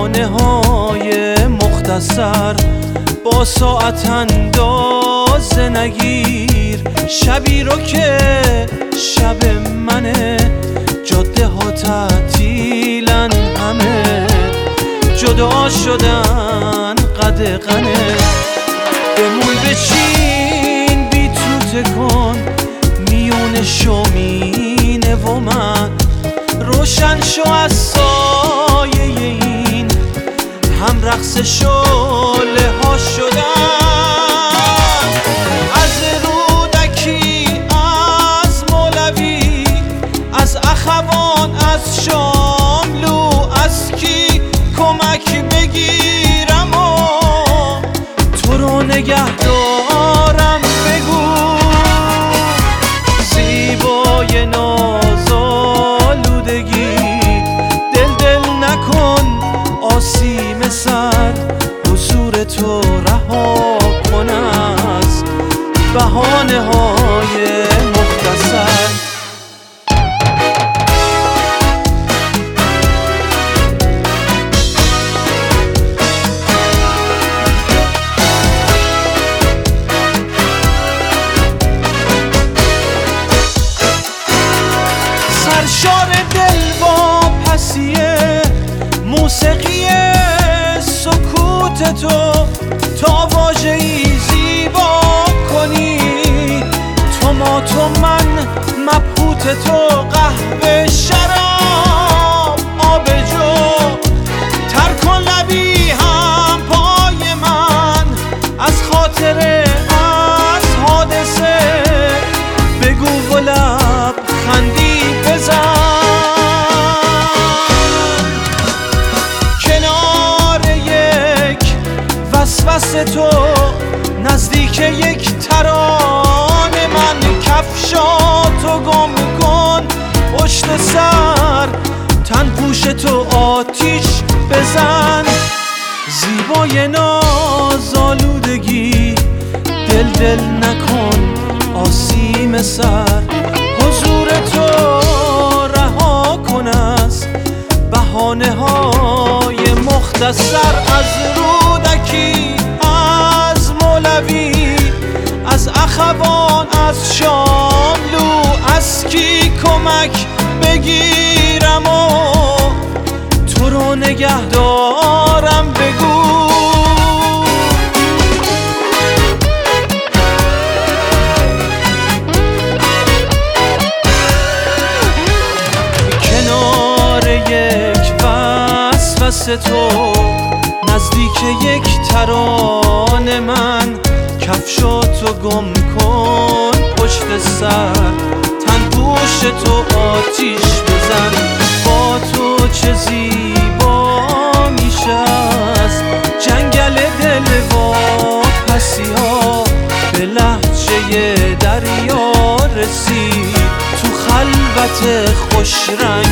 بهانه‌های مختصر با ساعت اندازه نگیر. شبی رو که شب منه، جاده ها تعطیلن، همه جدا شدن قدغنه. بمون بچین بی تو تکن میون شومینه و من، روشن شو از سایه این هم رقص شعله ها شدن. از رودکی، از مولوی، از اخوان، از شاملو، از کی کمک بگیرم و تو رو نگه دارم؟ بگو زیبای نازآلودگی، دل نکن آسیم سر، حضور تو رها کن از بهانه‌های مختصر. سرشار دل با پسیه موسیقی سکوت تو، تا واژه‌ای زیبا کنی تو من مبهوت تو. قهوه، شراب، آبجو، تر کن لبی هم پای من، از خاطره، از حادثه بگو و لب خندی بزن. کنار یک وسوسه تو، نزدیک یک ترانه من، کفشاتو گم کن پشت سر، تن پوش تو آتیش بزن. زیبای نازآلودگی، دل نکن آسیم سر، حضور تو رها کن از بهانه‌های مختصر. از رودکی، از مولوی، از اخوان، از شاملو، از کی کمک بگیرم و تو رو نگه دارم؟ بگو یک وسوسه تو، نزدیک یک ترانه من، کفشاتو گم کن پشت سر، تن پوش تو آتیش بزن. با تو چه زیبا میشه از جنگل دل و پسی ها، به لهجه دریا رسید تو خلوت خوش رنگ